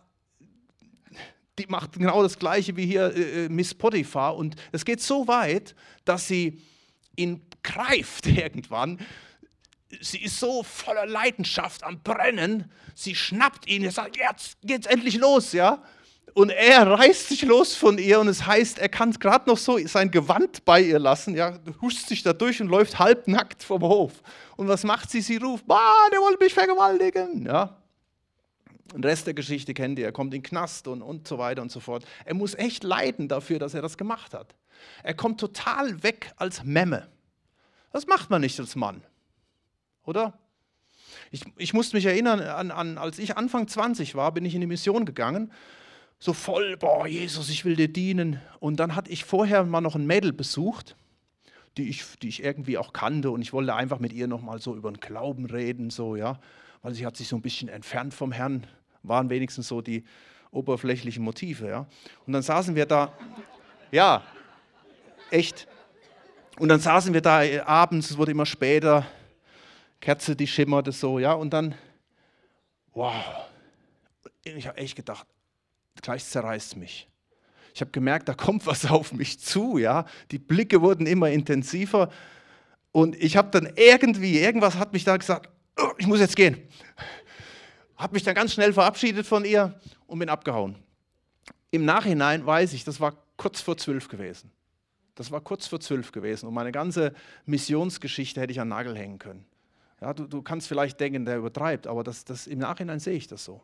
die macht genau das Gleiche wie hier Miss Potiphar und es geht so weit, dass sie ihn greift irgendwann. Sie ist so voller Leidenschaft am Brennen, sie schnappt ihn, er sagt, jetzt geht's endlich los, ja? Und er reißt sich los von ihr und es heißt, er kann gerade noch so sein Gewand bei ihr lassen, ja, huscht sich da durch und läuft halbnackt vom Hof. Und was macht sie? Sie ruft, der wollte mich vergewaltigen, ja. Den Rest der Geschichte kennt ihr, er kommt in den Knast und so weiter und so fort. Er muss echt leiden dafür, dass er das gemacht hat. Er kommt total weg als Memme. Das macht man nicht als Mann, oder? Ich musste mich erinnern, als ich Anfang 20 war, bin ich in die Mission gegangen, so voll, Jesus, ich will dir dienen. Und dann hatte ich vorher mal noch ein Mädel besucht, die ich irgendwie auch kannte und ich wollte einfach mit ihr nochmal so über den Glauben reden, so, ja, weil sie hat sich so ein bisschen entfernt vom Herrn, waren wenigstens so die oberflächlichen Motive, ja. Und dann saßen wir da, ja, echt. Und dann saßen wir da abends, es wurde immer später, Kerze, die schimmerte so, ja, und dann, wow, ich habe echt gedacht, gleich zerreißt es mich. Ich habe gemerkt, da kommt was auf mich zu, ja. Die Blicke wurden immer intensiver und ich habe dann irgendwas hat mich da gesagt, oh, ich muss jetzt gehen. Habe mich dann ganz schnell verabschiedet von ihr und bin abgehauen. Im Nachhinein weiß ich, das war kurz vor 12 gewesen. Das war kurz vor 12 gewesen und meine ganze Missionsgeschichte hätte ich an den Nagel hängen können. Ja, du kannst vielleicht denken, der übertreibt, aber im Nachhinein sehe ich das so.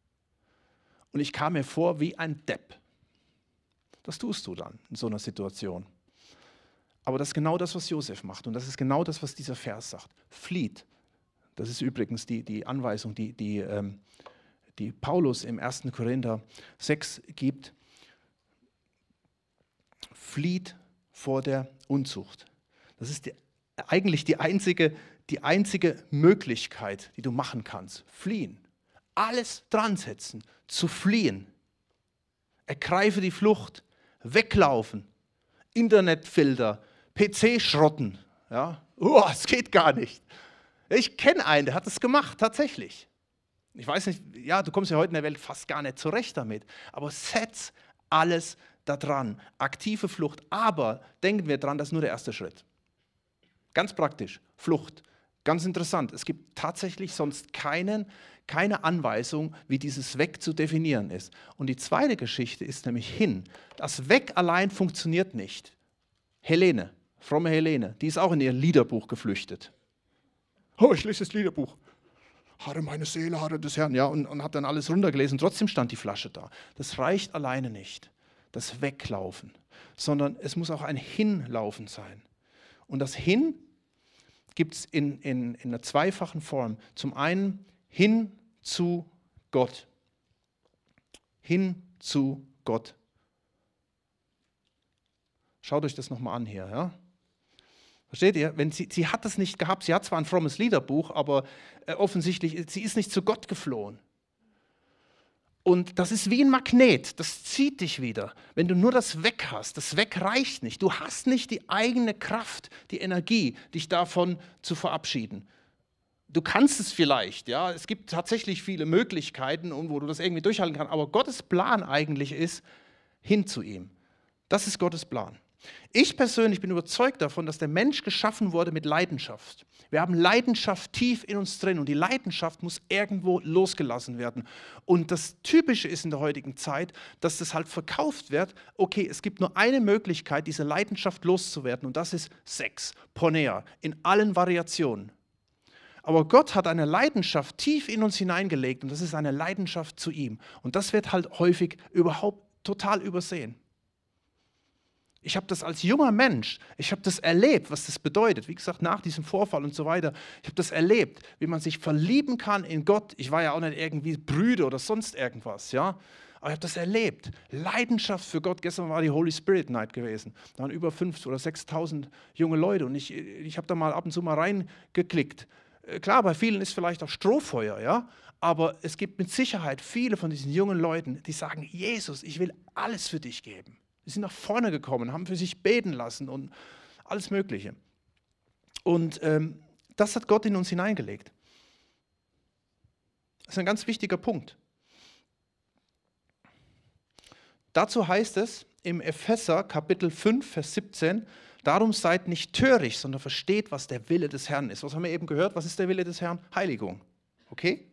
Und ich kam mir vor wie ein Depp. Das tust du dann in so einer Situation. Aber das ist genau das, was Josef macht. Und das ist genau das, was dieser Vers sagt. Flieht. Das ist übrigens die Anweisung, die Paulus im 1. Korinther 6 gibt. Flieht vor der Unzucht. Das ist eigentlich die einzige Möglichkeit, die du machen kannst. Fliehen. Alles dran setzen, zu fliehen. Ergreife die Flucht, weglaufen, Internetfilter, PC schrotten. Ja? Es geht gar nicht. Ich kenne einen, der hat es gemacht, tatsächlich. Ich weiß nicht, ja, du kommst ja heute in der Welt fast gar nicht zurecht damit, aber setz alles da dran. Aktive Flucht, aber denken wir dran, das ist nur der erste Schritt. Ganz praktisch, Flucht. Ganz interessant, es gibt tatsächlich sonst keine Anweisung, wie dieses Weg zu definieren ist. Und die zweite Geschichte ist nämlich hin. Das Weg allein funktioniert nicht. Helene, fromme Helene, die ist auch in ihr Liederbuch geflüchtet. Oh, ich lese das Liederbuch. Harre meine Seele, harre des Herrn. Ja, und hat dann alles runtergelesen. Trotzdem stand die Flasche da. Das reicht alleine nicht, das Weglaufen, sondern es muss auch ein Hinlaufen sein. Und das Hin gibt es in einer zweifachen Form. Zum einen hin zu Gott. Hin zu Gott. Schaut euch das nochmal an hier. Ja? Versteht ihr? Sie hat das nicht gehabt. Sie hat zwar ein frommes Liederbuch, aber offensichtlich, sie ist nicht zu Gott geflohen. Und das ist wie ein Magnet, das zieht dich wieder. Wenn du nur das Weg hast, das Weg reicht nicht. Du hast nicht die eigene Kraft, die Energie, dich davon zu verabschieden. Du kannst es vielleicht, ja. Es gibt tatsächlich viele Möglichkeiten, wo du das irgendwie durchhalten kannst. Aber Gottes Plan eigentlich ist, hin zu ihm. Das ist Gottes Plan. Ich persönlich bin überzeugt davon, dass der Mensch geschaffen wurde mit Leidenschaft. Wir haben Leidenschaft tief in uns drin und die Leidenschaft muss irgendwo losgelassen werden. Und das Typische ist in der heutigen Zeit, dass das halt verkauft wird. Okay, es gibt nur eine Möglichkeit, diese Leidenschaft loszuwerden und das ist Sex, Porneia, in allen Variationen. Aber Gott hat eine Leidenschaft tief in uns hineingelegt und das ist eine Leidenschaft zu ihm. Und das wird halt häufig überhaupt total übersehen. Ich habe das als junger Mensch, ich habe das erlebt, was das bedeutet. Wie gesagt, nach diesem Vorfall und so weiter. Ich habe das erlebt, wie man sich verlieben kann in Gott. Ich war ja auch nicht irgendwie Brüde oder sonst irgendwas, ja. Aber ich habe das erlebt. Leidenschaft für Gott. Gestern war die Holy Spirit Night gewesen. Da waren über 5.000 oder 6.000 junge Leute. Und ich habe da mal ab und zu mal reingeklickt. Klar, bei vielen ist vielleicht auch Strohfeuer, ja, aber es gibt mit Sicherheit viele von diesen jungen Leuten, die sagen, Jesus, ich will alles für dich geben. Die sind nach vorne gekommen, haben für sich beten lassen und alles Mögliche. Und das hat Gott in uns hineingelegt. Das ist ein ganz wichtiger Punkt. Dazu heißt es im Epheser Kapitel 5, Vers 17, darum seid nicht töricht, sondern versteht, was der Wille des Herrn ist. Was haben wir eben gehört? Was ist der Wille des Herrn? Heiligung. Okay?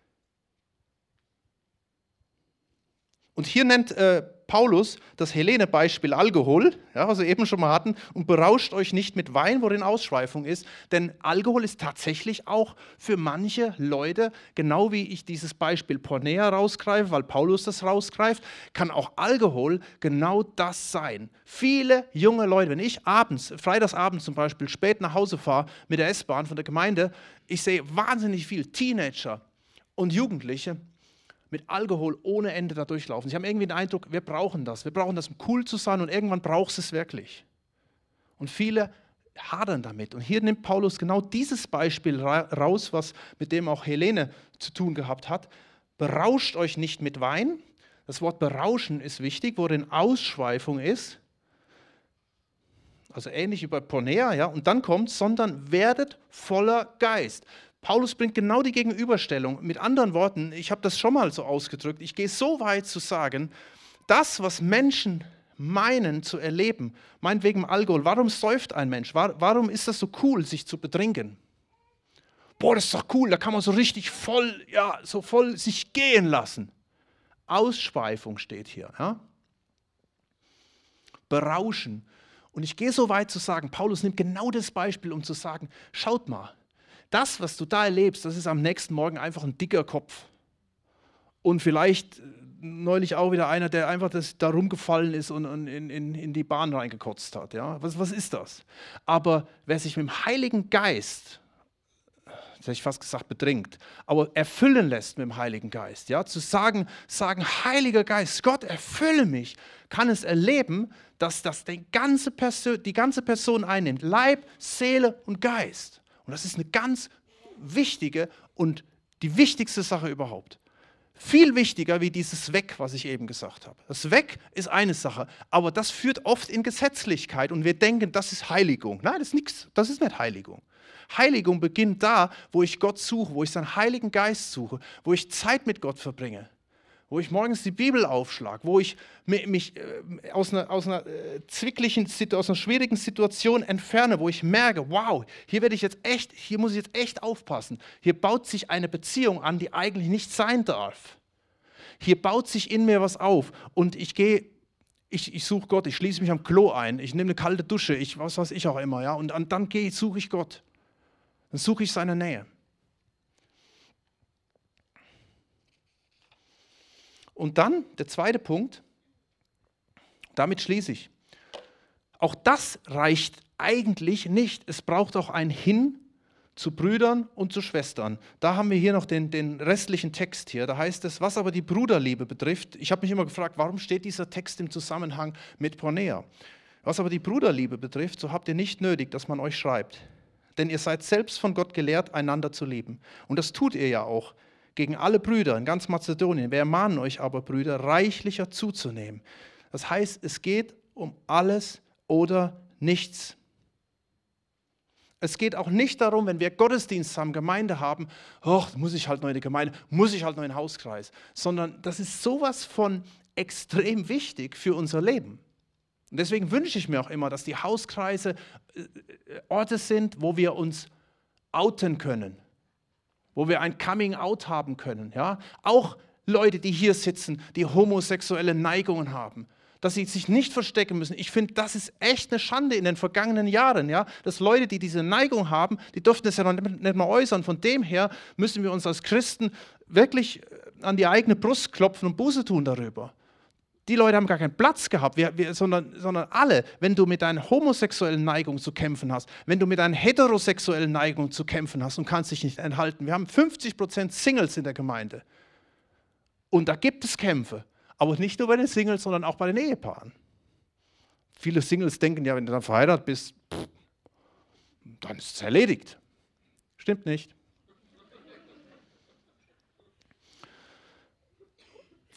Und hier nennt Paulus das Helene-Beispiel Alkohol, ja, was wir eben schon mal hatten, und berauscht euch nicht mit Wein, worin Ausschweifung ist, denn Alkohol ist tatsächlich auch für manche Leute, genau wie ich dieses Beispiel Pornea rausgreife, weil Paulus das rausgreift, kann auch Alkohol genau das sein. Viele junge Leute, wenn ich freitagsabends zum Beispiel, spät nach Hause fahre mit der S-Bahn von der Gemeinde, ich sehe wahnsinnig viel Teenager und Jugendliche, mit Alkohol ohne Ende da durchlaufen. Sie haben irgendwie den Eindruck, wir brauchen das, um cool zu sein und irgendwann brauchst du es wirklich. Und viele hadern damit. Und hier nimmt Paulus genau dieses Beispiel raus, was mit dem auch Helene zu tun gehabt hat. Berauscht euch nicht mit Wein. Das Wort berauschen ist wichtig, worin Ausschweifung ist. Also ähnlich wie bei Pornea, ja. Und dann kommt, sondern werdet voller Geist. Paulus bringt genau die Gegenüberstellung. Mit anderen Worten, ich habe das schon mal so ausgedrückt, ich gehe so weit zu sagen, das, was Menschen meinen zu erleben, meinetwegen Alkohol, warum säuft ein Mensch? Warum ist das so cool, sich zu betrinken? Boah, das ist doch cool, da kann man so richtig voll sich gehen lassen. Ausschweifung steht hier. Ja? Berauschen. Und ich gehe so weit zu sagen, Paulus nimmt genau das Beispiel, um zu sagen, schaut mal, das, was du da erlebst, das ist am nächsten Morgen einfach ein dicker Kopf. Und vielleicht neulich auch wieder einer, der einfach da rumgefallen ist und in die Bahn reingekotzt hat. Ja? Was ist das? Aber wer sich mit dem Heiligen Geist, jetzt hätte ich fast gesagt betrinkt, aber erfüllen lässt mit dem Heiligen Geist, ja? Zu sagen, Heiliger Geist, Gott, erfülle mich, kann es erleben, dass das die ganze Person einnimmt. Leib, Seele und Geist. Und das ist eine ganz wichtige und die wichtigste Sache überhaupt. Viel wichtiger wie dieses Weg, was ich eben gesagt habe. Das Weg ist eine Sache, aber das führt oft in Gesetzlichkeit und wir denken, das ist Heiligung. Nein, das ist nichts, das ist nicht Heiligung. Heiligung beginnt da, wo ich Gott suche, wo ich seinen Heiligen Geist suche, wo ich Zeit mit Gott verbringe, wo ich morgens die Bibel aufschlage, wo ich mich aus einer schwierigen Situation entferne, wo ich merke, wow, hier muss ich jetzt echt aufpassen. Hier baut sich eine Beziehung an, die eigentlich nicht sein darf. Hier baut sich in mir was auf und ich suche Gott, ich schließe mich am Klo ein, ich nehme eine kalte Dusche, was weiß ich auch immer, ja, und dann suche ich Gott. Dann suche ich seine Nähe. Und dann der zweite Punkt, damit schließe ich. Auch das reicht eigentlich nicht. Es braucht auch ein Hin zu Brüdern und zu Schwestern. Da haben wir hier noch den restlichen Text hier. Da heißt es, was aber die Bruderliebe betrifft. Ich habe mich immer gefragt, warum steht dieser Text im Zusammenhang mit Pornea? Was aber die Bruderliebe betrifft, so habt ihr nicht nötig, dass man euch schreibt. Denn ihr seid selbst von Gott gelehrt, einander zu lieben. Und das tut ihr ja auch. Gegen alle Brüder in ganz Mazedonien. Wir ermahnen euch aber, Brüder, reichlicher zuzunehmen. Das heißt, es geht um alles oder nichts. Es geht auch nicht darum, wenn wir Gottesdienst haben, Gemeinde haben, muss ich halt noch in die Gemeinde, muss ich halt noch in den Hauskreis. Sondern das ist sowas von extrem wichtig für unser Leben. Und deswegen wünsche ich mir auch immer, dass die Hauskreise Orte sind, wo wir uns outen können. Wo wir ein Coming-out haben können. Ja? Auch Leute, die hier sitzen, die homosexuelle Neigungen haben, dass sie sich nicht verstecken müssen. Ich finde, das ist echt eine Schande in den vergangenen Jahren. Ja? Dass Leute, die diese Neigung haben, die dürfen das ja noch nicht mal äußern. Von dem her müssen wir uns als Christen wirklich an die eigene Brust klopfen und Buße tun darüber. Die Leute haben gar keinen Platz gehabt, sondern alle. Wenn du mit deiner homosexuellen Neigung zu kämpfen hast, wenn du mit deiner heterosexuellen Neigung zu kämpfen hast und kannst dich nicht enthalten. Wir haben 50% Singles in der Gemeinde. Und da gibt es Kämpfe. Aber nicht nur bei den Singles, sondern auch bei den Ehepaaren. Viele Singles denken ja, wenn du dann verheiratet bist, dann ist es erledigt. Stimmt nicht.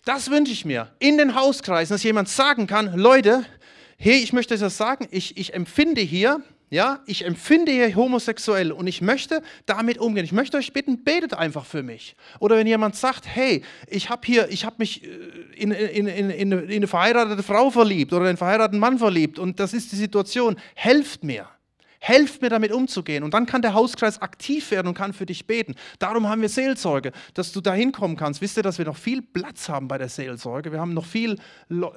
Das wünsche ich mir. In den Hauskreisen, dass jemand sagen kann, Leute, hey, ich möchte das sagen, ich empfinde hier homosexuell und ich möchte damit umgehen. Ich möchte euch bitten, betet einfach für mich. Oder wenn jemand sagt, hey, ich habe mich in eine verheiratete Frau verliebt oder einen verheirateten Mann verliebt und das ist die Situation, helft mir. Helft mir, damit umzugehen. Und dann kann der Hauskreis aktiv werden und kann für dich beten. Darum haben wir Seelsorge, dass du da hinkommen kannst. Wisst ihr, dass wir noch viel Platz haben bei der Seelsorge? Wir haben noch viel, du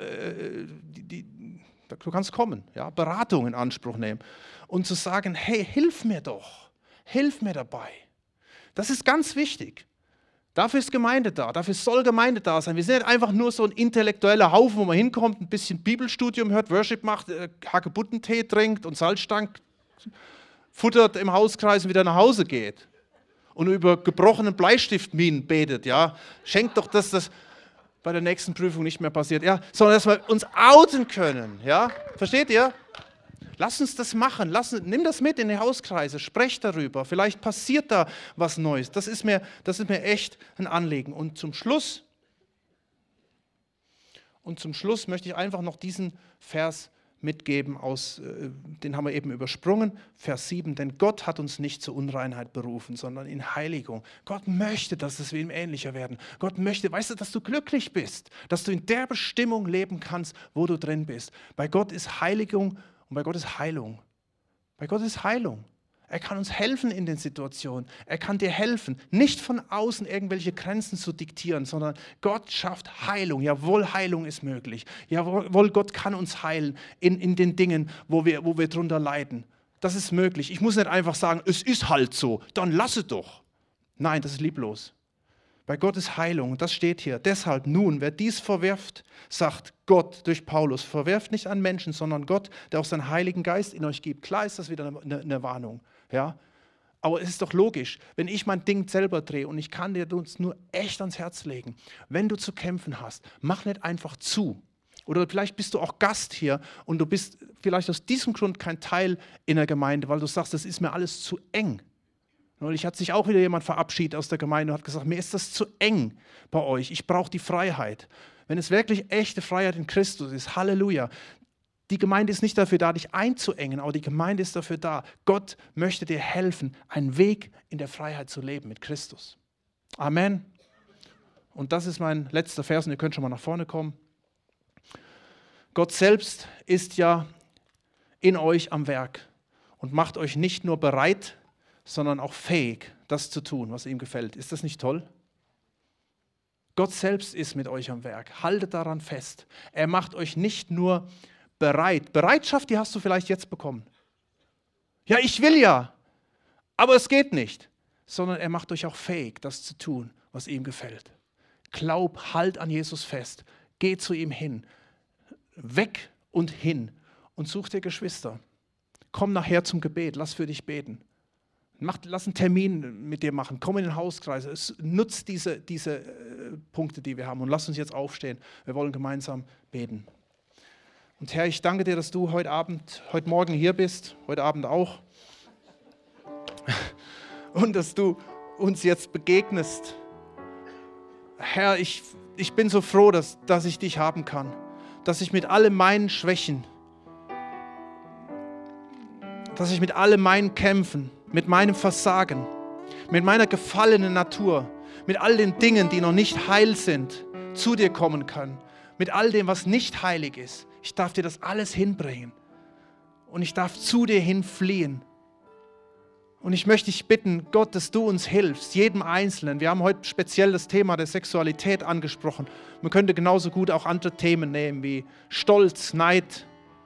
kannst kommen, ja, Beratung in Anspruch nehmen. Und zu sagen, hey, hilf mir doch. Hilf mir dabei. Das ist ganz wichtig. Dafür ist Gemeinde da, dafür soll Gemeinde da sein. Wir sind nicht einfach nur so ein intellektueller Haufen, wo man hinkommt, ein bisschen Bibelstudium hört, Worship macht, Hagebuttentee trinkt und Salzstank futtert im Hauskreis und wieder nach Hause geht und über gebrochenen Bleistiftminen betet, ja, schenkt doch, dass das bei der nächsten Prüfung nicht mehr passiert, ja, sondern dass wir uns outen können, ja, versteht ihr? Lass uns das machen, nimm das mit in die Hauskreise, sprecht darüber, vielleicht passiert da was Neues, das ist mir echt ein Anliegen. Und zum Schluss möchte ich einfach noch diesen Vers mitgeben, den haben wir eben übersprungen, Vers 7, denn Gott hat uns nicht zur Unreinheit berufen, sondern in Heiligung. Gott möchte, dass wir ihm ähnlicher werden. Gott möchte, weißt du, dass du glücklich bist, dass du in der Bestimmung leben kannst, wo du drin bist. Bei Gott ist Heiligung und bei Gott ist Heilung. Bei Gott ist Heilung. Er kann uns helfen in den Situationen. Er kann dir helfen, nicht von außen irgendwelche Grenzen zu diktieren, sondern Gott schafft Heilung. Jawohl, Heilung ist möglich. Jawohl, Gott kann uns heilen in den Dingen, wo wir drunter leiden. Das ist möglich. Ich muss nicht einfach sagen, es ist halt so, dann lasse doch. Nein, das ist lieblos. Bei Gott ist Heilung und das steht hier. Deshalb nun, wer dies verwirft, sagt Gott durch Paulus, verwerft nicht an Menschen, sondern Gott, der auch seinen Heiligen Geist in euch gibt. Klar ist das wieder eine Warnung. Ja? Aber es ist doch logisch, wenn ich mein Ding selber drehe und ich kann dir uns nur echt ans Herz legen, wenn du zu kämpfen hast, mach nicht einfach zu. Oder vielleicht bist du auch Gast hier und du bist vielleicht aus diesem Grund kein Teil in der Gemeinde, weil du sagst, das ist mir alles zu eng. Neulich hat sich auch wieder jemand verabschiedet aus der Gemeinde und hat gesagt, mir ist das zu eng bei euch, ich brauche die Freiheit. Wenn es wirklich echte Freiheit in Christus ist, Halleluja. Die Gemeinde ist nicht dafür da, dich einzuengen, aber die Gemeinde ist dafür da. Gott möchte dir helfen, einen Weg in der Freiheit zu leben mit Christus. Amen. Und das ist mein letzter Vers und ihr könnt schon mal nach vorne kommen. Gott selbst ist ja in euch am Werk und macht euch nicht nur bereit, sondern auch fähig, das zu tun, was ihm gefällt. Ist das nicht toll? Gott selbst ist mit euch am Werk. Haltet daran fest. Er macht euch nicht nur bereit. Bereitschaft, die hast du vielleicht jetzt bekommen. Ja, ich will ja, aber es geht nicht. Sondern er macht euch auch fähig, das zu tun, was ihm gefällt. Glaub, halt an Jesus fest. Geh zu ihm hin. Weg und hin. Und such dir Geschwister. Komm nachher zum Gebet. Lass für dich beten. Lass einen Termin mit dir machen. Komm in den Hauskreis. Nutz diese Punkte, die wir haben. Und lass uns jetzt aufstehen. Wir wollen gemeinsam beten. Und Herr, ich danke dir, dass du heute Morgen hier bist, heute Abend auch. Und dass du uns jetzt begegnest. Herr, ich bin so froh, dass ich dich haben kann. Dass ich mit all meinen Schwächen, dass ich mit all meinen Kämpfen, mit meinem Versagen, mit meiner gefallenen Natur, mit all den Dingen, die noch nicht heil sind, zu dir kommen kann. Mit all dem, was nicht heilig ist. Ich darf dir das alles hinbringen. Und ich darf zu dir hinfliehen. Und ich möchte dich bitten, Gott, dass du uns hilfst, jedem Einzelnen. Wir haben heute speziell das Thema der Sexualität angesprochen. Man könnte genauso gut auch andere Themen nehmen, wie Stolz, Neid,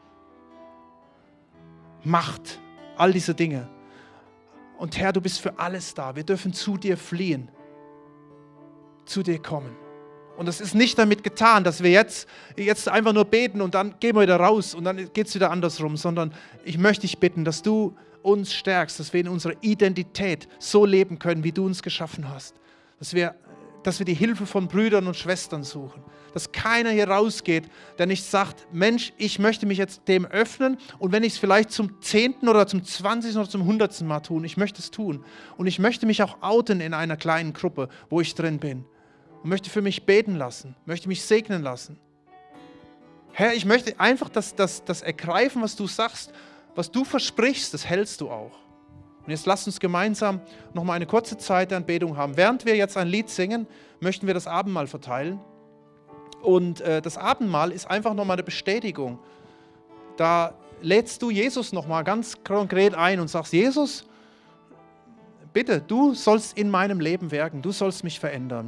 Macht, all diese Dinge. Und Herr, du bist für alles da. Wir dürfen zu dir fliehen, zu dir kommen. Und es ist nicht damit getan, dass wir jetzt einfach nur beten und dann gehen wir wieder raus und dann geht es wieder andersrum, sondern ich möchte dich bitten, dass du uns stärkst, dass wir in unserer Identität so leben können, wie du uns geschaffen hast. Dass wir die Hilfe von Brüdern und Schwestern suchen. Dass keiner hier rausgeht, der nicht sagt, Mensch, ich möchte mich jetzt dem öffnen und wenn ich es vielleicht zum 10. oder zum 20. oder zum 100. Mal tun, ich möchte es tun. Und ich möchte mich auch outen in einer kleinen Gruppe, wo ich drin bin. und möchte für mich beten lassen, möchte mich segnen lassen. Herr, ich möchte einfach das ergreifen, was du sagst, was du versprichst, das hältst du auch. Und jetzt lasst uns gemeinsam noch mal eine kurze Zeit der Anbetung haben. Während wir jetzt ein Lied singen, möchten wir das Abendmahl verteilen. Und das Abendmahl ist einfach nochmal eine Bestätigung. Da lädst du Jesus nochmal ganz konkret ein und sagst, Jesus, bitte, du sollst in meinem Leben wirken, du sollst mich verändern.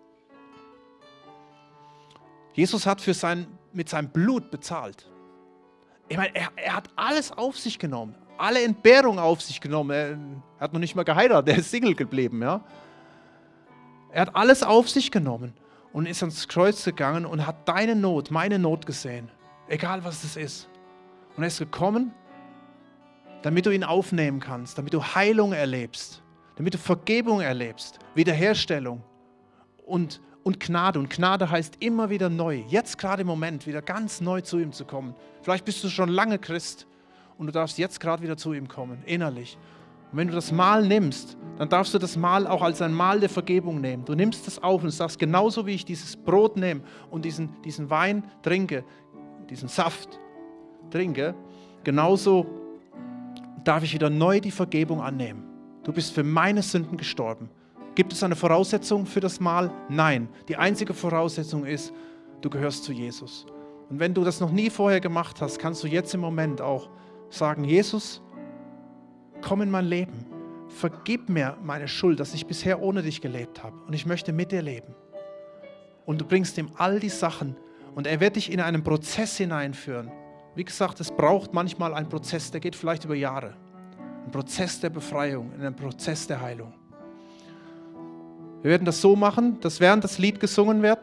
Jesus hat mit seinem Blut bezahlt. Ich meine, er hat alles auf sich genommen, alle Entbehrung auf sich genommen. Er hat noch nicht mal geheiratet, er ist Single geblieben. Ja? Er hat alles auf sich genommen und ist ans Kreuz gegangen und hat deine Not, meine Not gesehen. Egal was es ist. Und er ist gekommen, damit du ihn aufnehmen kannst, damit du Heilung erlebst, damit du Vergebung erlebst, Wiederherstellung und Gnade. Und Gnade heißt immer wieder neu, jetzt gerade im Moment wieder ganz neu zu ihm zu kommen. Vielleicht bist du schon lange Christ und du darfst jetzt gerade wieder zu ihm kommen, innerlich. Und wenn du das Mahl nimmst, dann darfst du das Mahl auch als ein Mahl der Vergebung nehmen. Du nimmst es auf und sagst, genauso wie ich dieses Brot nehme und diesen Wein trinke, diesen Saft trinke, genauso darf ich wieder neu die Vergebung annehmen. Du bist für meine Sünden gestorben. Gibt es eine Voraussetzung für das Mahl? Nein. Die einzige Voraussetzung ist, du gehörst zu Jesus. Und wenn du das noch nie vorher gemacht hast, kannst du jetzt im Moment auch sagen, Jesus, komm in mein Leben. Vergib mir meine Schuld, dass ich bisher ohne dich gelebt habe. Und ich möchte mit dir leben. Und du bringst ihm all die Sachen und er wird dich in einen Prozess hineinführen. Wie gesagt, es braucht manchmal einen Prozess, der geht vielleicht über Jahre. Ein Prozess der Befreiung, ein Prozess der Heilung. Wir werden das so machen, dass während das Lied gesungen wird,